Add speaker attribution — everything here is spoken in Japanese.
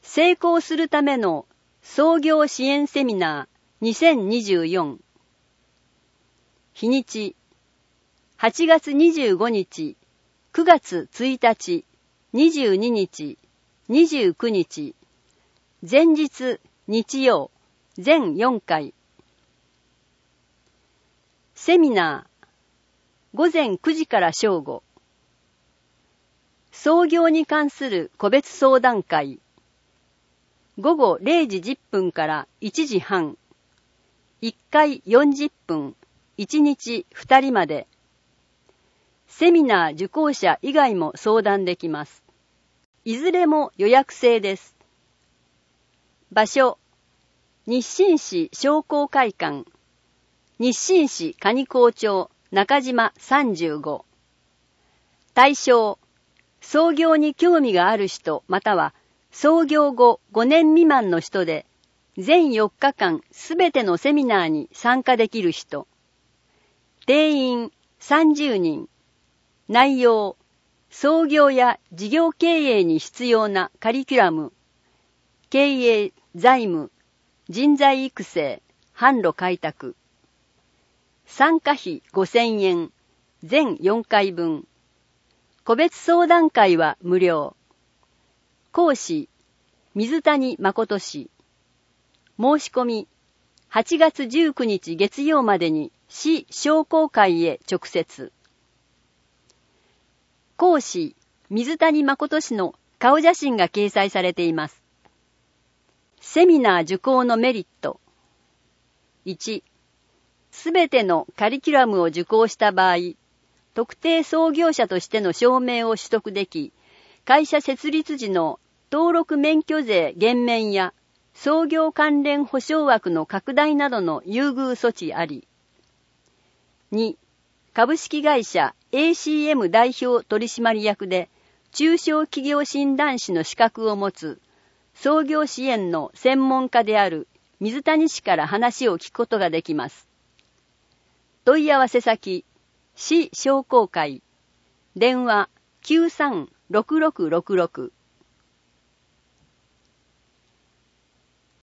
Speaker 1: 成功するための創業支援セミナー2024。日にち8月25日、9月1日、22日、29日、前日日曜、全4回。セミナー、午前9時から正午。創業に関する個別相談会。午後0時10分から1時半。1回40分、1日2人まで。セミナー受講者以外も相談できます。いずれも予約制です。場所、日清市商工会館、日清市蟹工町中島35。対象、創業に興味がある人または創業後5年未満の人で、全4日間すべてのセミナーに参加できる人。定員30人。内容、創業や事業経営に必要なカリキュラム、経営、財務、人材育成、販路開拓。参加費5000円、全4回分。個別相談会は無料。講師、水谷誠氏。申し込み、8月19日月曜までに市商工会へ直接。講師、水谷誠氏の顔写真が掲載されています。セミナー受講のメリット。1、すべてのカリキュラムを受講した場合、特定創業者としての証明を取得でき、会社設立時の登録免許税減免や創業関連保証枠の拡大などの優遇措置あり。2、株式会社 ACM 代表取締役で中小企業診断士の資格を持つ創業支援の専門家である水谷氏から話を聞くことができます。問い合わせ先、市商工会、電話936666